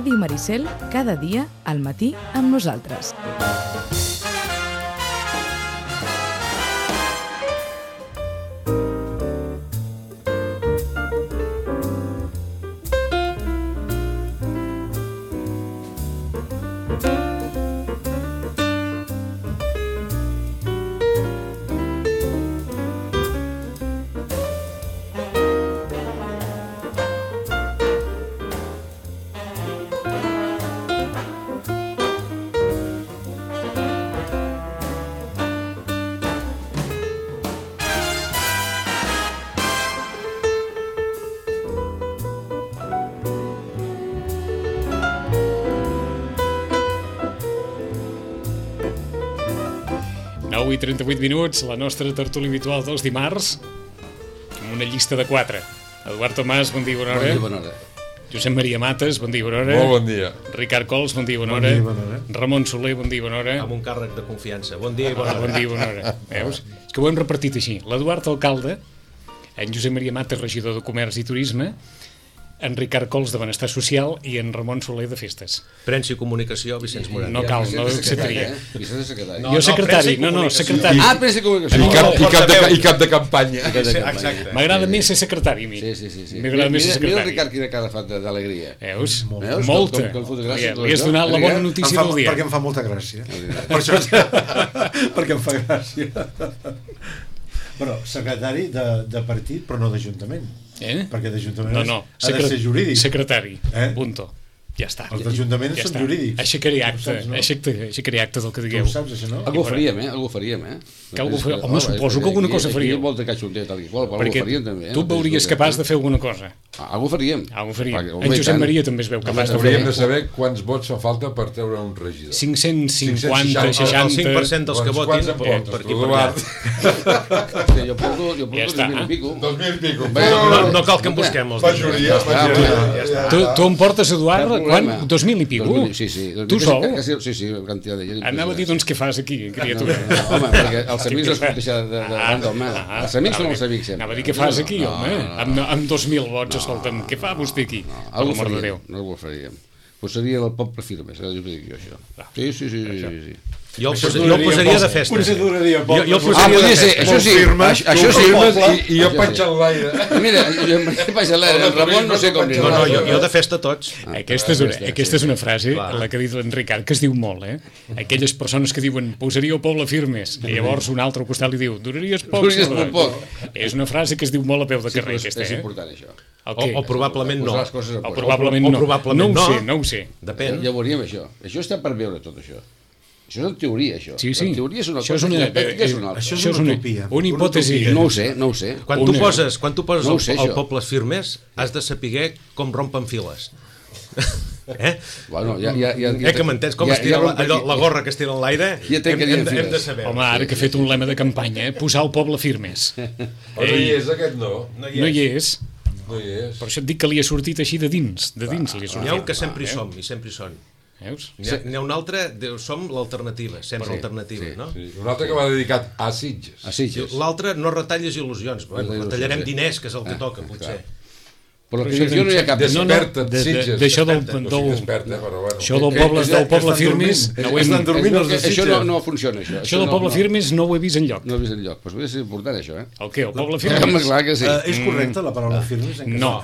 Ràdio Maricel, cada dia al matí amb nosaltres. I 38 minuts, la nostra tertúlia habitual dels dimarts, amb una llista de 4. Eduard Tomàs, bon dia, bona hora. Bon dia, bona hora. Josep Maria Mates, bon dia, bona hora. Molt bon dia. Ricard Cols, bon dia, bona hora. Bon dia, bona hora. Ramon Soler, bon dia, bona hora. Amb un càrrec de confiança. Bon dia i bona hora. Bon dia i bona hora. Veus? És que ho hem repartit així. L'Eduard Alcalde, en Josep Maria Mates, regidor de Comerç i Turisme, en Ricard Cols de Benestar Social i en Ramon Soler de Festes. Premsa i comunicació, Vicenç Morat. No cal, no acceptaria. Vicenç secretari. Jo secretari, no, secretari. Premsa i comunicació. I cap de campanya. Exacte. M'agrada més ser secretari, a mi. Sí. M'agrada més ser Mira el secretari. Ricard quina cara fa d'alegria. Veus? Veus? Molta. Com fot gràcia. Li has donat la bona notícia del dia. Perquè em fa molta gràcia. Per això, perquè em fa gràcia. Bueno, secretari de partit, però no d'Ajuntament. Perquè d'Ajuntament No, ha de ser jurídic. Secretari, punto. Ja està. Els d'Ajuntaments són jurídics. Aixecaré acte del que Tu digueu. ho saps, això, no? Algú ho faríem, Algú ho faríem, Que algú faria? Home, suposo que alguna cosa faríeu. Aquí hi ha molta caixoter, tal i qual, però algú Perquè faríem també. tu et veuries capaç de fer alguna cosa. Algú faríem. En Josep Maria també es veu capaç de fer. Hauríem de saber quants vots fa falta per treure un regidor. 550, 60... El 5% dels que votin per aquí per allà. Jo porto 2.000 i pico. 2.000 i pico. No cal que en busquem els Majoria. Tu em portes, Eduard, quan? 2.000 i pico? Sí. Tu sol? Sí, quantitat de gent. Anava a dir, doncs, què fas aquí, criatura? Home, perquè els amics no es pot deixar davant del mà. Els amics són els amics sempre. Anava a dir, què fas aquí, home? Amb 2.000 vots, escolta'm, què fa vostè aquí? Algú ho faríem. Pues seria el poble firme, jo ho dic jo, això. Sí. Jo el posaria de festes. Potser duraria poc. Jo el posaria de festes. Això sí. I jo faig en l'aire. Mira, jo faig en l'aire. Ramon no sé com dir. No, jo de festa tots. Aquesta és una frase, la que ha dit en Ricard, que es diu molt, Aquelles persones que diuen, posaria el poble firmes, i llavors un altre al costat li diu, duraries poc. És una frase que es diu molt a peu de carrer, aquesta, És important, això. O probablement no. O probablement no. No ho sé. Depèn. Ja veuríem això. Això està per veure tot això. Això és en teoria, això. Sí. En teoria és una cosa, en pràctica és una altra. Això és una utopia. Una hipòtesi. No ho sé. Quan tu poses el pobles firmes, has de saber com rompen files. Bueno, que m'entens? Com estira la gorra que estira en l'aire, hem de saber. Home, ara que he fet un lema de campanya, posar el poble firmes. No hi és, aquest no. No hi és. No hi és. Per això et dic que li ha sortit així de dins li ha sortit. N'hi ha un que sempre hi som, i sempre hi són. Veus? N'hi ha un altre, som l'alternativa, sempre alternativa, no? Un altre que va dedicat a Sitges. L'altre, no retalles il·lusions, retallarem diners, que és el que toca, potser. Però que no hi ha cap... Desperta't, Sitges. D'això del poble firmes... Això no funciona, això. Això del poble firmes no ho he vist enlloc. No ho he vist enlloc, però és important, això, El què, el poble firmes? Clar que sí. És correcta la paraula firmes? No.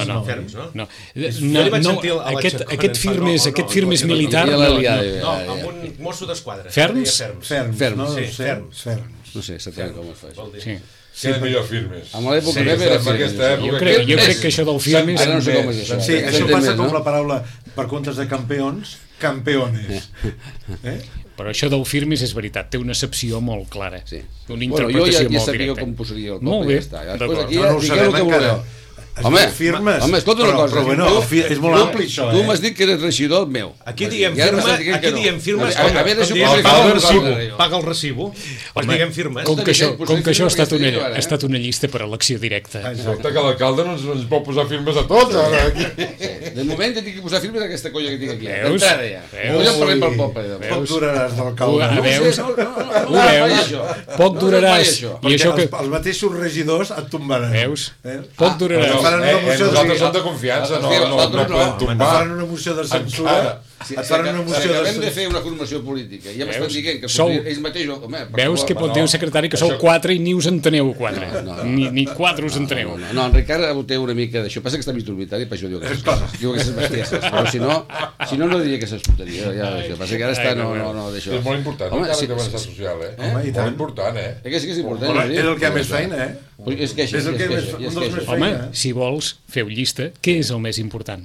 Aquest firmes militar... No, amb un mosso d'esquadra. Ferms? Ferms. No sé exactament com es fa això. Queda millor firmes. En l'època meva era firmes. Jo crec que això del firmes... Ara no sé com és això. Sí, això passa com la paraula, per comptes de campeons, campeones. Però això del firmes és veritat, té una accepció molt clara. Una Bueno, jo interpretació ja molt sabia directa. com posaria el Molt poble. bé, Després aquí no ho digueu el sabem que encara. voleu. Home, escolta una cosa. Però bueno, és molt ampli això, Tu m'has dit que eres regidor meu. Aquí diem firmes, A veure si ho paga el recibo. Diguem firmes. Com que això ha estat una llista per elecció directa. Escolta, que l'alcalde no ens pot posar firmes a tots, ara, aquí. De moment ja tinc que posar firmes a aquesta colla que tinc aquí. Veus? D'entrada ja. Ja parlem pel poble. Poc duraràs d'alcalde. Ho veus? Poc duraràs. I això que... Els mateixos regidors et tombaran. Veus? Poc duraràs. Nosaltres som de confiança, no podem tombar. Faran una moció de censura. Acabem de fer una formació política i ja m'estan dient que ells mateixos... Veus que pot dir un secretari que sou 4 i ni us enteneu 4. Ni 4 us enteneu. No, en Ricard té una mica d'això. Passa que està mig dormitari i per això diu aquestes coses. Diu aquestes bestieses. Però si no diria que s'escoltaria. Passa que ara està... És molt important, encara que benestar social, Molt important, És que és important. És el que ha més feina, És que és el que més feina. Home, si vols, feu llista. Què és el més important?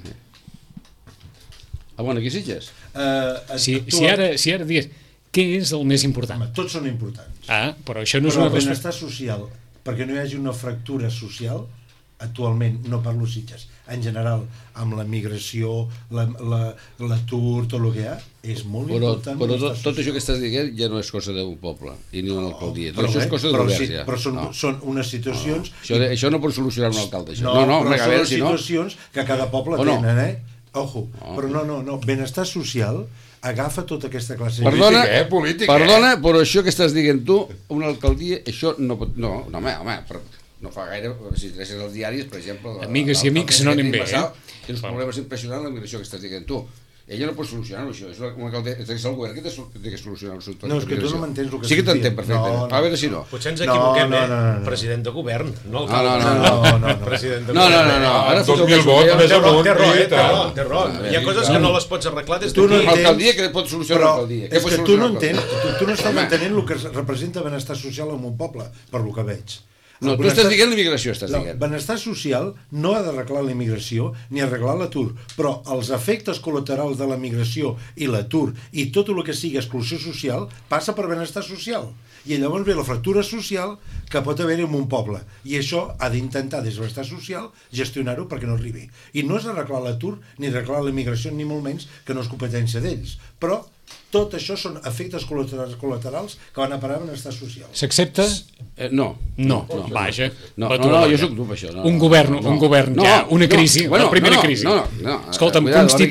Aquí Sitges? Si ara dius, què és el més important? Tots són importants. Però això no és una... Però el benestar social, perquè no hi hagi una fractura social, actualment, no parlo Sitges, en general, amb la migració, l'atur, tot el que hi ha, és molt important. Però tot això que estàs dient ja no és cosa d'un poble, i ni una alcaldia. Això és cosa de govern, ja. Però són unes situacions... Això no pot solucionar un alcalde, això. No, però són situacions que cada poble tenen, Ojo, però no, benestar social agafa tota aquesta classe de... Política, Perdona, però això que estàs dient tu, una alcaldia, això no pot... No, home, no fa gaire, si tresses els diaris, per exemple... Amigues i amics no anem bé, Té uns problemes impressionants amb això que estàs dient tu. Ella no pot solucionar-ho, això. És el govern que té que solucionar-ho. No, és que tu no m'entens el que sí que t'entenc perfectament. A veure si no. Potser ens equivoquem, President de govern, no alcalde. No. Ara 2.000 vots, més amunt. Té raó. Hi ha coses que no les pots arreglar des d'aquí. L'alcaldia que pot solucionar l'alcaldia. És que tu no entens, tu no estàs entenent el que representa benestar social en un poble, per lo que veig. No, tu estàs dient l'immigració, El benestar social no ha d'arreglar la immigració ni arreglar l'atur, però els efectes col·laterals de la migració i l'atur i tot el que sigui exclusió social passa per benestar social. I llavors ve la fractura social que pot haver-hi en un poble. I això ha d'intentar, des del benestar social, gestionar-ho perquè no arribi. I no és arreglar l'atur ni arreglar la immigració, ni molt menys, que no és competència d'ells. Però tot això són efectes col·laterals que van a parar a benestar social. S'accepta? No. Vaja. No, jo soc dur per això. Un govern ja, una crisi, la primera crisi. Escolta'm,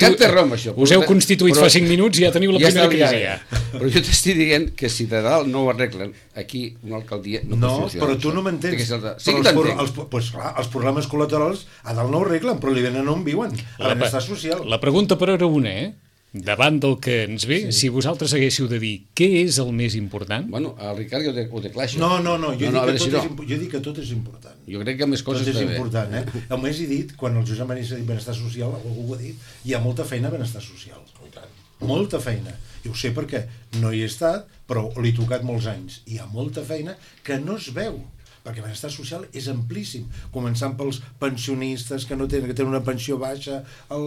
us heu constituït fa 5 minuts i ja teniu la primera crisi. Però jo t'estic dient que si de dalt no ho arreglen, aquí una alcaldia no pot solucionar. No, però tu no m'entens. Sí que t'entenc. Doncs clar, els problemes col·laterals a dalt no ho arreglen, però li venen on viuen, a benestar social. La pregunta per ara una, davant del que ens ve, si vosaltres haguéssiu de dir què és el més important... Bueno, el Ricard ho té clar, això. No, jo dic que tot és important. Jo crec que més coses tot és important, A més he dit, quan el Josep Maria s'ha dit benestar social, algú ho ha dit, hi ha molta feina a benestar social. Molta feina. I ho sé perquè no hi he estat, però l'he tocat molts anys. Hi ha molta feina que no es veu, perquè benestar social és amplíssim, començant pels pensionistes que tenen una pensió baixa,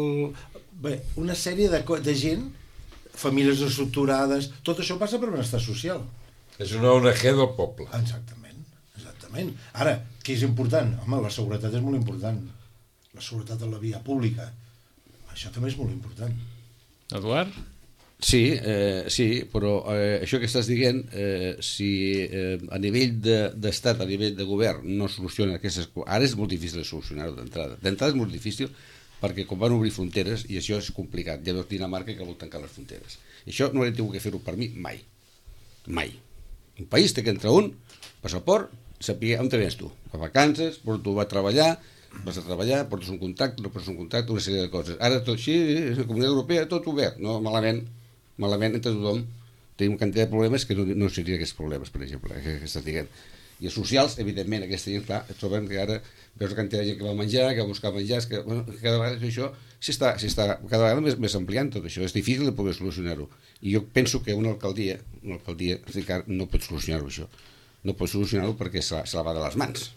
una sèrie de gent, famílies estructurades, tot això passa per benestar social. És una ONG del poble. Exactament. Ara, què és important? Home, la seguretat és molt important. La seguretat de la via pública. Això també és molt important. Eduard? Sí, però això que estàs dient, si a nivell d'estat, a nivell de govern, no soluciona aquestes coses, ara és molt difícil de solucionar-ho d'entrada. D'entrada és molt difícil perquè quan van obrir fronteres, i això és complicat, ja veus Dinamarca que vol tancar les fronteres. I això no hauria tingut que fer-ho per mi mai. Mai. Un país té que entrar un passaport, saber on te vens tu. A vacances, però tu vas a treballar, portes un contracte, no portes un contracte, una sèrie de coses. Ara tot així, la Comunitat Europea, tot obert. No, malament entre tothom. Tenim una quantitat de problemes que no serien aquests problemes, per exemple, que estàs dient. I els socials, evidentment, aquesta gent, clar, trobem que ara veus la quantitat de gent que va menjar, que va buscar menjar, que cada vegada això s'està cada vegada més ampliant tot això, és difícil de poder solucionar-ho. I jo penso que una alcaldia, Ricard, no pot solucionar-ho això. No pot solucionar-ho perquè se la va de les mans.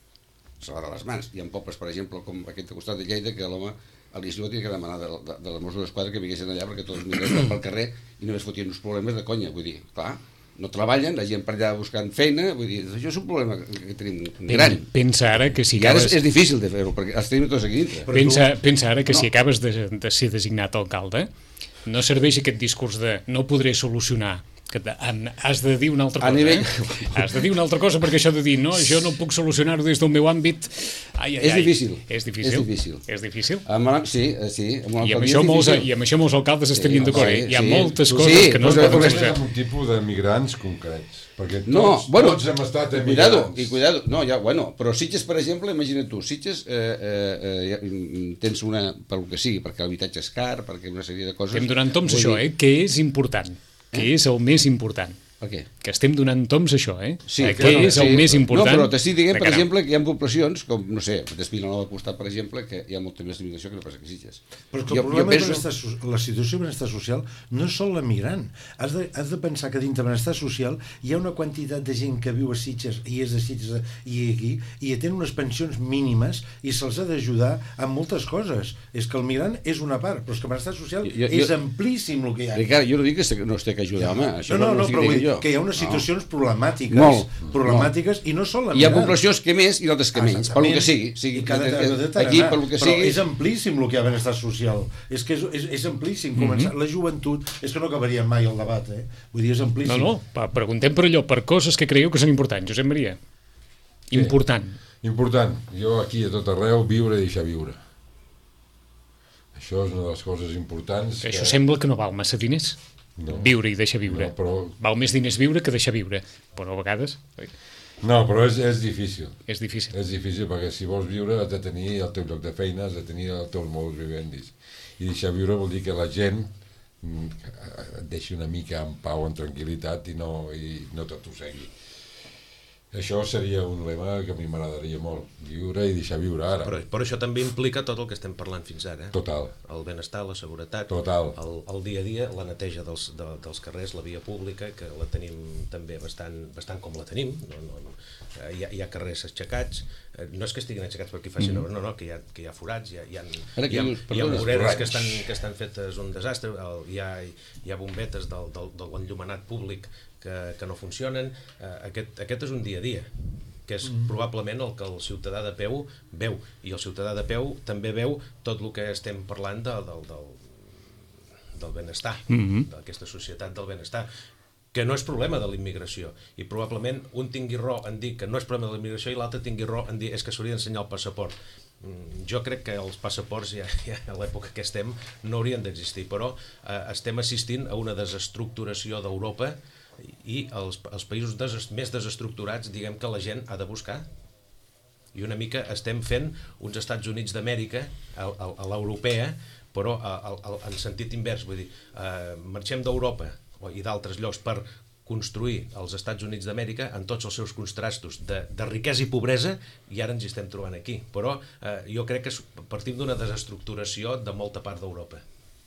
Hi ha pobles, per exemple, com aquest costat de Lleida, que l'home a l'estiu tenia que demanar de les Mossos d'Esquadra que vinguessin allà perquè tots els migrants pel carrer i només fotien uns problemes de conya, vull dir, clar, no treballen, la gent per allà buscant feina, vull dir, això és un problema que tenim gran. Pensa ara que si acabes... I ara és difícil de fer-ho, perquè els tenim tots aquí dintre. Pensa ara que si acabes de ser designat alcalde, no serveix aquest discurs de no podré solucionar que has de dir una altra cosa, Has de dir una altra cosa, perquè això de dir, no, jo no puc solucionar-ho des del meu àmbit... És difícil. És difícil? Sí. I amb això molts alcaldes estarien d'acord, Hi ha moltes coses que no es poden solucionar. És un tipus de migrants concrets, perquè tots hem estat emigrants. Cuidado, però Sitges, per exemple, imagina't tu, Sitges tens una, per lo que sigui, perquè l'habitatge és car, perquè una sèrie de coses... Estem donant toms això, que és important. Que és el més important. Per què? Que estem donant toms això, Sí, que és el més important. No, però t'estic dient, per exemple, que hi ha poblacions, com, no sé, d'Espinal al costat, per exemple, que hi ha molta més immigració que no passa que Sitges. Però que el problema de la situació de benestar social no és sol l'emigrant. Has de pensar que dintre de benestar social hi ha una quantitat de gent que viu a Sitges i és de Sitges i aquí, i tenen unes pensions mínimes i se'ls ha d'ajudar amb moltes coses. És que el migrant és una part, però és que el benestar social és amplíssim el que hi ha. Ricard, jo no dic que no es té que ajudar, home. No, però vull dir que hi ha unes situacions problemàtiques i no sol la hi ha poblacions que més i d'altres que menys, per lo que sigui. Aquí, per lo que sigui... Però és amplíssim el que hi ha benestar social. És que és amplíssim. La joventut, és que no acabaria mai el debat, Vull dir, és amplíssim. No, preguntem per allò, per coses que creieu que són importants, Josep Maria. Important. Jo aquí a tot arreu viure i deixar viure. Això és una de les coses importants. Això sembla que no val massa diners. Viure i deixar viure. Val més diners viure que deixar viure, però a vegades... No, però és difícil. És difícil. És difícil perquè si vols viure has de tenir el teu lloc de feina, has de tenir el teu modus vivendi. I deixar viure vol dir que la gent et deixi una mica en pau, en tranquil·litat i no t'atossegui. Això seria un lema que a mi m'agradaria molt, viure i deixar viure ara. Però això també implica tot el que estem parlant fins ara. Total. El benestar, la seguretat, total. El dia a dia, la neteja dels carrers, la via pública, que la tenim també bastant com la tenim. Hi ha carrers aixecats, no és que estiguin aixecats perquè facin obres, no, que hi ha forats, hi ha voreres que estan fetes un desastre, hi ha bombetes del enllumenat públic que no funcionen. Aquest és un dia a dia, que és probablement el que el ciutadà de peu veu, i el ciutadà de peu també veu tot el que estem parlant del benestar, d'aquesta societat del benestar, que no és problema de la immigració, i probablement un tingui raó en dir que no és problema de la immigració i l'altre tingui raó en dir és que s'hauria d'ensenyar el passaport. Jo crec que els passaports ja a l'època que estem no haurien d'existir, però estem assistint a una desestructuració d'Europa, i els països més desestructurats, diguem que la gent ha de buscar, i una mica estem fent uns Estats Units d'Amèrica a l'europea, però en sentit invers, vull dir, marxem d'Europa i d'altres llocs per construir els Estats Units d'Amèrica en tots els seus contrastos de riquesa i pobresa, i ara ens hi estem trobant aquí. Però jo crec que partim d'una desestructuració de molta part d'Europa.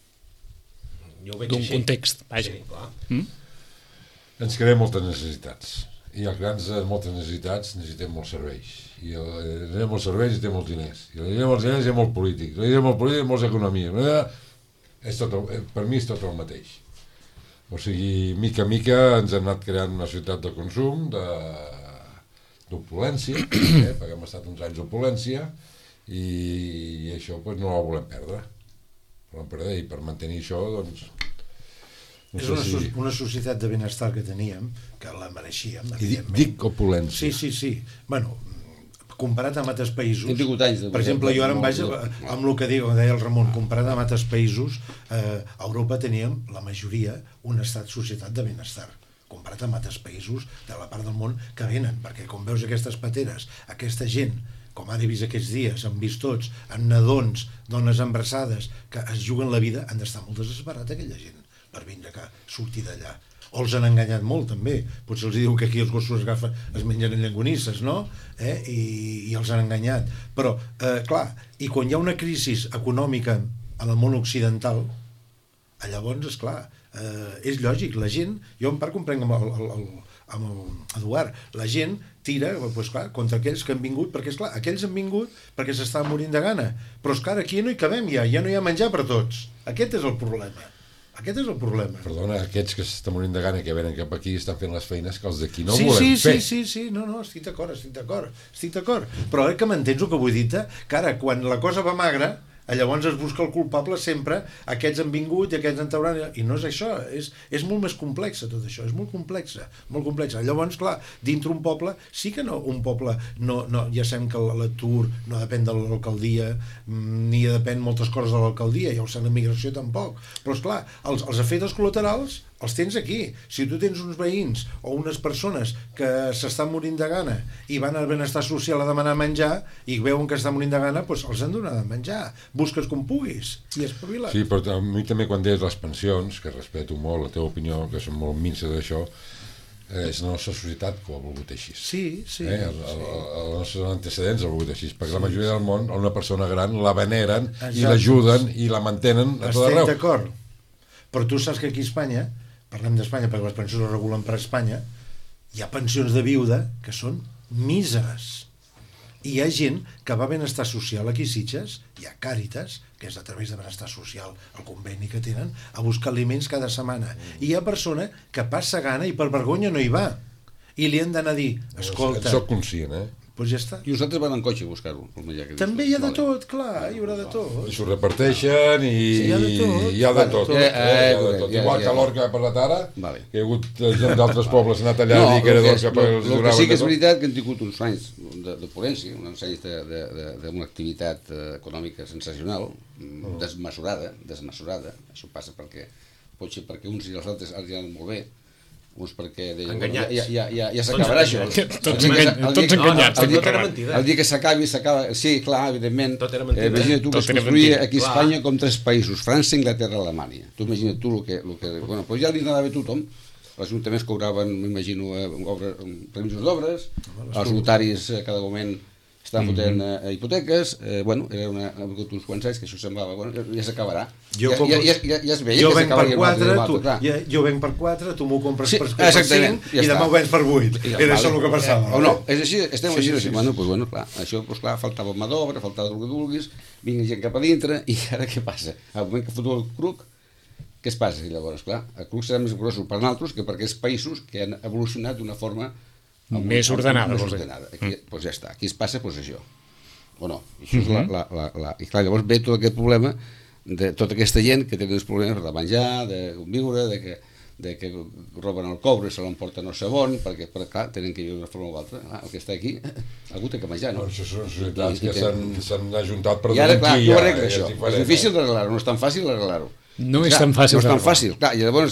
D'un context, vaja. Sí, clar. Ens creem moltes necessitats, i els grans de moltes necessitats necessitem molts serveis, i necessitem molts serveis i necessitem molts diners, i necessitem molts diners i molts polítics, necessitem molts polítics i molts economia. Per mi és tot el mateix. O sigui, mica a mica ens hem anat creant una societat de consum, d'opulència, perquè hem estat uns anys d'opulència, i això no la volem perdre. I per mantenir això, doncs... És una societat de benestar que teníem, que la mereixíem, evidentment. I dic opulència. Sí. Bueno, comparat amb altres països... Hem tingut anys de... Per exemple, jo ara em vaig amb el que deia el Ramon, comparat amb altres països, a Europa teníem, la majoria, un societat de benestar, comparat amb altres països de la part del món que venen, perquè com veus aquestes pateres, aquesta gent, com ara he vist aquests dies, han vist tots, amb nadons, dones embarassades, que es juguen la vida, han d'estar molt desesperat aquella gent per vindre a sortir d'allà. O els han enganyat molt, també. Potser els diu que aquí els gossos es mengen llangonisses, no? I els han enganyat. Però, clar, i quan hi ha una crisi econòmica en el món occidental, llavors, esclar, és lògic, la gent, jo en part comprenc amb l'Eduard, la gent tira, doncs clar, contra aquells que han vingut, perquè esclar, aquells han vingut perquè s'estaven morint de gana, però és clar, aquí no hi cabem ja no hi ha menjar per tots. Aquest és el problema. Aquest és el problema. Perdona, aquests que s'estan morint de gana que venen cap aquí estan fent les feines que els d'aquí no volem fer. Sí, no, estic d'acord. Però que m'entens el que vull dir-te? Que ara, quan la cosa va magra, Llavors es busca el culpable sempre, aquests han vingut i aquests han taurat, i no és això, és molt més complex tot això, és molt complexa. Llavors, clar, dintre un poble, sí que no, un poble, ja sabem que l'atur no depèn de l'alcaldia, ni depèn moltes coses de l'alcaldia, i la migració tampoc, però esclar, els efectes col·laterals els tens aquí. Si tu tens uns veïns o unes persones que s'estan morint de gana i van al benestar social a demanar menjar i veuen que estan morint de gana, doncs els han de donar de menjar. Busques com puguis i espavila't. Sí, però a mi també quan deies les pensions, que respeto molt la teva opinió, que som molt minces d'això, és la nostra societat que ho ha volgut així. Sí. Els nostres antecedents ho ha volgut així, perquè la majoria del món, una persona gran, la veneren i l'ajuden i la mantenen a tot arreu. Estic d'acord. Però tu saps que aquí a Espanya, parlem d'Espanya perquè les pensions es regulen per Espanya, hi ha pensions de viuda que són míseres. I hi ha gent que va a benestar social aquí a Sitges, hi ha Càritas, que és a través de benestar social, el conveni que tenen, a buscar aliments cada setmana. I hi ha persona que passa gana i per vergonya no hi va. I li han d'anar a dir, escolta... Soc conscient, Doncs ja està. I vosaltres van en cotxe a buscar-ho, el menjar que també hi ha de tot, clar, hi haurà de tot. I s'ho reparteixen i hi ha de tot. Igual que l'Orca per la Tara, que hi ha hagut gent d'altres pobles anat allà a dir que era d'Orca per els donaven. El que sí que és veritat que hem tingut uns anys d'opulència, uns anys d'una activitat econòmica sensacional, desmesurada. Això passa potser perquè uns i els altres els han molt bé, uns perquè deien, ja s'acabarà això. Tots enganyats. El dia que s'acabi, sí, clar, evidentment. Imagina't tu que es construïa aquí a Espanya com 3 països, França, Inglaterra, Alemanya. Tu imagina't tu el que... Bueno, doncs ja li anava bé tothom. Els ajuntaments cobraven, m'imagino, permisos d'obres, els notaris cada moment estaven fotent hipoteques, bueno, era uns quants anys que això semblava, bueno, ja s'acabarà. Ja es veia que s'acabaria jo venc per 4, tu m'ho compres per 5 i demà ho vens per 8. Era això el que passava. O no, és així, estem així. Bueno, clar, això, clar, faltava mà d'obra, faltava el que vulguis, vinga gent cap a dintre, i ara què passa? Al moment que fotu el CRUC, què es passa? Llavors, clar, el CRUC serà més gros per nosaltres que per aquests països que han evolucionat d'una forma més ordenada. Aquí, doncs ja està, aquí es passa això o no, això és i clar, llavors ve tot aquest problema de tota aquesta gent que té uns problemes de menjar, de viure, de que roben el coure i se l'emporten al segon, perquè clar, tenen que viure d'una forma o altra. El que està aquí algú té que menjar, no? Això són societats que s'han ajuntat per i ara, clar, tu arregles això, és difícil d'arreglar-ho, no és tan fàcil arreglar-ho. No és tan fàcil d'arreglar. No és tan fàcil, clar, i llavors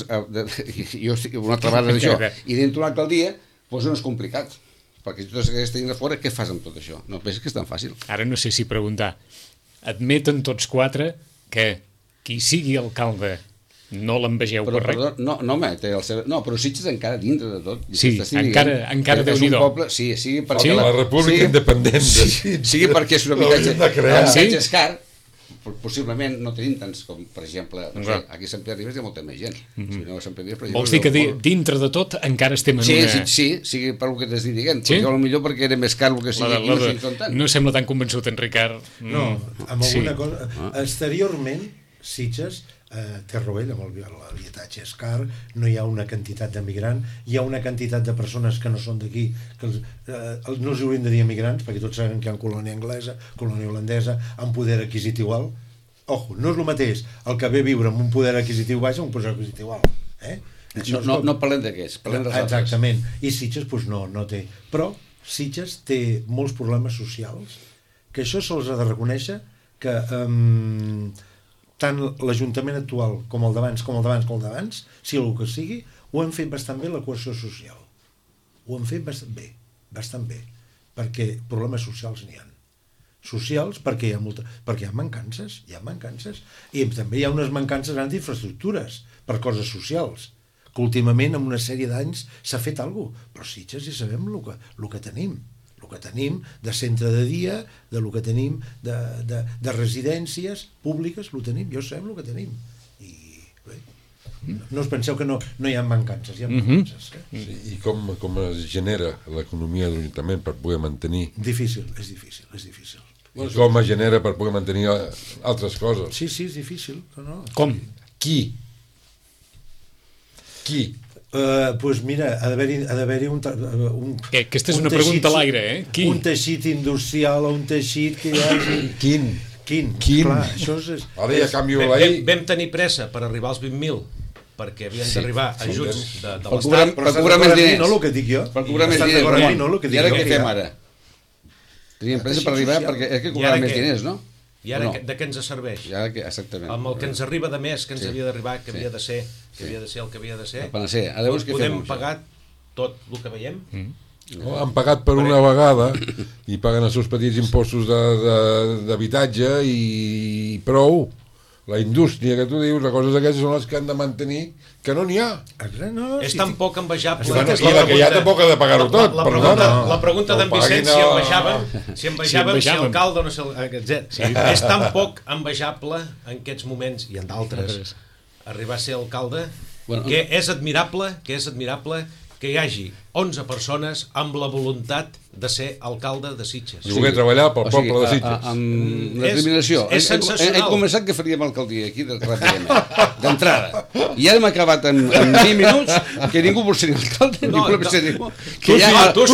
jo estic una altra vegada d'això, i dintre un alcaldia doncs no és complicat, perquè si tu estàs gent de fora, què fas amb tot això? No penses que és tan fàcil. Ara no sé si preguntar, admeten tots 4 que qui sigui alcalde no l'envegeu per res? No, però Sitges encara dintre de tot. Sí, encara Déu-n'hi-do. Sí, perquè la República Independent. Sí, perquè és un habitatge car, possiblement no tenim tants com, per exemple, aquí a Sant Pere Ribes hi ha molta més gent. Vols dir que dintre de tot encara estem en una... Sí, per el que t'estic dient, potser perquè era més car el que sigui aquí, no sé com tant. No sembla tan convençut en Ricard. No, amb alguna cosa... Exteriorment, Sitges té rovell, amb l'habitatge és car, no hi ha una quantitat d'emigrants, hi ha una quantitat de persones que no són d'aquí, que no els hauríem de dir emigrants, perquè tots saben que hi ha colònia anglesa, colònia holandesa, amb poder adquisitiu alt. Ojo, no és el mateix el que ve a viure amb un poder adquisitiu baix o un poder adquisitiu alt. No parlem d'aquests, parlem dels altres. Exactament, i Sitges no té. Però Sitges té molts problemes socials, que això se'ls ha de reconèixer, que... tant l'Ajuntament actual com el d'abans, si el que sigui, ho han fet bastant bé la cohesió social. Ho han fet bastant bé, perquè problemes socials n'hi ha. Socials perquè hi ha mancances, i també hi ha unes mancances grans d'infraestructures per coses socials, que últimament en una sèrie d'anys s'ha fet alguna cosa, però Sitges ja sabem el que tenim. El que tenim de centre de dia, del que tenim de residències públiques, ho tenim, jo sabem el que tenim. I bé, no us penseu que no hi ha mancances, hi ha mancances. I com es genera l'economia de l'Ajuntament per poder mantenir? Difícil, és difícil. I com es genera per poder mantenir altres coses? Sí, és difícil. Com? Qui? Doncs mira, ha d'haver-hi un... Aquesta és una pregunta a l'aire, eh? Qui? Un teixit industrial o un teixit que hi hagi... Quin? Quin? Quin? Clar, això és... Ara ja canvio la I. Vam tenir pressa per arribar als 20.000 perquè havien d'arribar ajuts de Per l'Estat. cobrar més diners. No, el que dic jo. Per cobrar més Estan diners. d'acord amb mi, Ramon. no, el que dic I ara jo. què fem ara? Teníem pressa per arribar perquè és que cobraven més diners, no? I ara No. de què ens serveix? I ara exactament. Amb el que ens arriba de més, que ens Sí. havia d'arribar, que Sí. havia de ser, que havia de ser el que havia de ser, La panacea. Ara llavors què fem podem amb això? pagar tot el que veiem. No, han pagat per una vegada i paguen els seus petits impostos d'habitatge i prou. La indústria que tu dius, les coses aquestes són les que han de mantenir, que no n'hi ha. No, És tan poc envejable. Bueno, i la que ja tampoc ha de pagar-ho tot, perdona. La pregunta d'en No Vicenç, paguin si envejàvem, si alcalde o no sé... És tan poc envejable en aquests moments, i en d'altres, arribar a ser alcalde, que és admirable que hi hagi 11 persones amb la voluntat de ser alcalde de Sitges. I voler treballar pel poble de Sitges. Amb determinació. És sensacional. Hem començat que faríem alcaldia aquí ràpidament, d'entrada. I ara hem acabat en 20 minuts que ningú vol ser alcalde, ningú vol ser ningú. Tu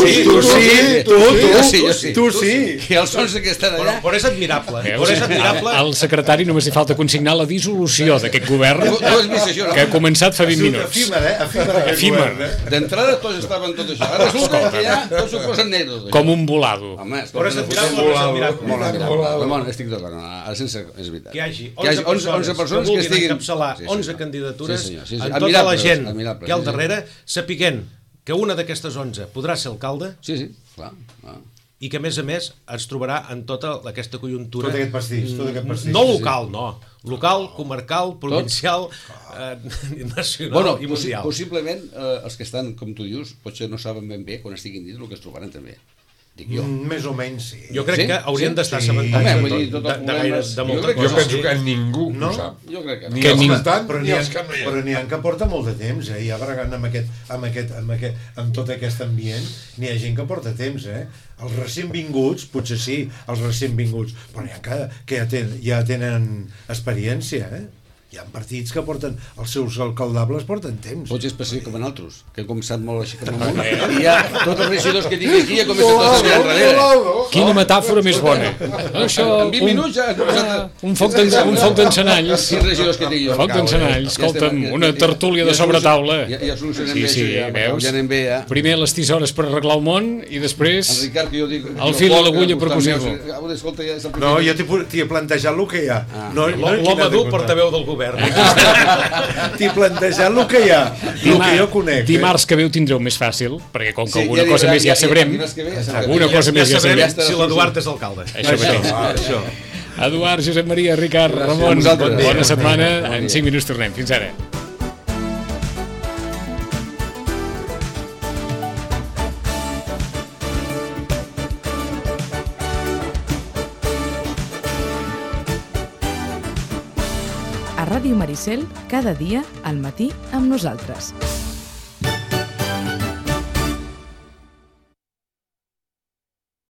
sí. Que els 11 que estan allà... Però és admirable. Però és admirable. Al secretari només li falta consignar la dissolució d'aquest govern Tu has vist això, no? que ha començat fa 20 minuts. Efímer. D'entrada tots estaven tot això. Ara resulta que ja tots ho posen negre. Com un volado. Home, Però és admirable o no és admirable? molt admirable. Ramon, estic d'acord. Ara sense... És veritat. Que hi hagi 11 11 persones que vulguin vulguin encapçalar Sí, 11 senyor. candidatures Sí, senyor, sí, sí. amb tota la gent Admirable, que hi ha al sí, sí. darrere, sapiguent que una d'aquestes 11 podrà ser alcalde Sí, clar. i que, a més ens trobarà en tota aquesta conjuntura. Tot aquest pastís, No local, no. Local, comarcal, provincial, nacional i mundial. Possiblement els que estan, com tu dius, potser no saben ben bé quan estiguin dins el que es trobaran també. Dic jo. Més o menys, sí. Jo crec que haurien d'estar assabentats Home, vull dir, tots els problemes... de molta Jo crec que Jo cosa. penso que ningú No? ho sap. Jo crec que Ni Que els ningú. que estan, Però ni n'hi ha, els que no hi ha. que porta molt de temps, ja bregant amb tot aquest ambient, n'hi ha gent que porta temps, Els recent vinguts, potser sí, els recent vinguts, però n'hi ha que ja tenen experiència, Hi ha partits que porten, els seus alcaldables porten temps. Potser és per ser com en altres, que hem començat molt així com amunt, i ja tots els regidors que tinc aquí ja comencen tots a mirar enrere. Quina metàfora més bona. Això, En 20 minuts ja hem començat... un foc d'encenalls. 6 regidors que tinc jo. Foc d'encenalls, escolta'm, una tertúlia de sobretaula. Ja solucionem Sí, bé, sí, ja veus? ja anem bé, ja. Primer les tisores per arreglar el món i després... El Ricard, que jo dic... El fil i l'agulla per cosir-lo. Escolta, ja és el No, primer... jo t'hi he plantejat el que hi ha. L'home dur portaveu del govern. T'hi he plantejat el que hi ha, el que jo conec. Dimarts que ve ho tindreu més fàcil, perquè com que Sí, alguna ja cosa dirà- més ja sabrem, dimarts que ve ja sabrem. alguna cosa més ja sabrem sabrem. si l'Eduard és alcalde. Això mateix. Això. Eduard, Josep Maria, Ricard, Ramon, A vosaltres. bona setmana. Bon En dia. 5 minuts tornem. Fins ara. A Ràdio Maricel, cada dia al matí amb nosaltres.